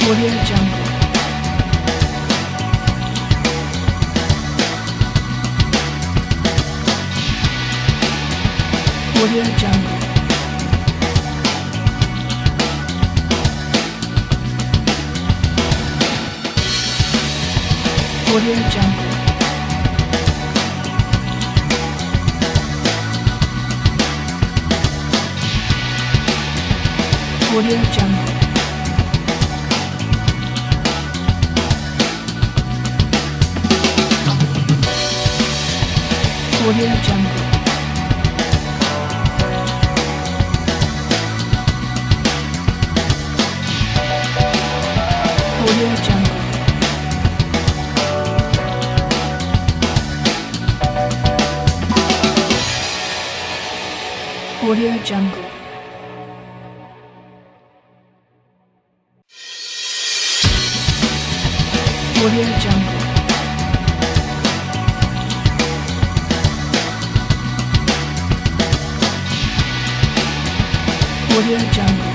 Audio Jungle. Audio Jungle. Audio Jungle. Audio Jungle. Audio Jungle. Audio Jungle. Audio Jungle. Audio Jungle. Audio Jungle.